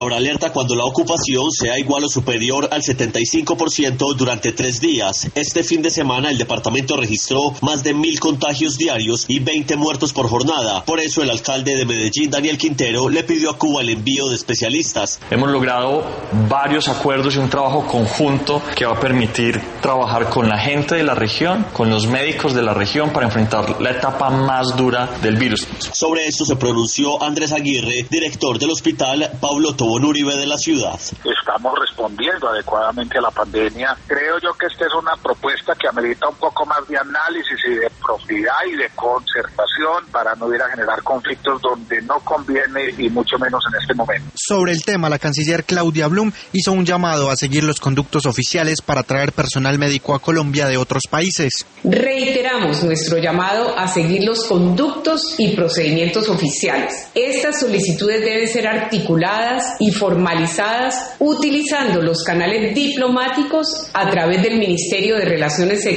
Ahora alerta cuando la ocupación sea igual o superior al 75% durante 3 días. Este fin de semana el departamento registró más de 1.000 contagios diarios y 20 muertos por jornada. Por eso el alcalde de Medellín, Daniel Quintero, le pidió a Cuba el envío de especialistas. Hemos logrado varios acuerdos y un trabajo conjunto que va a permitir trabajar con la gente de la región, con los médicos de la región para enfrentar la etapa más dura del virus. Sobre esto se pronunció Andrés Aguirre, director del hospital Pablo Tobón Uribe de la ciudad. Estamos respondiendo adecuadamente a la pandemia. Creo yo que esta es una propuesta que amerita un poco más de análisis y de profundidad y de concertación para no ir a generar conflictos donde no conviene y mucho menos en este momento. Sobre el tema, la canciller Claudia Blum hizo un llamado a seguir los conductos oficiales para traer personal médico a Colombia de otros países. Reiteramos nuestro llamado a seguir los conductos y procedimientos oficiales. Estas solicitudes deben ser articuladas y formalizadas utilizando los canales diplomáticos a través del Ministerio de Relaciones Exteriores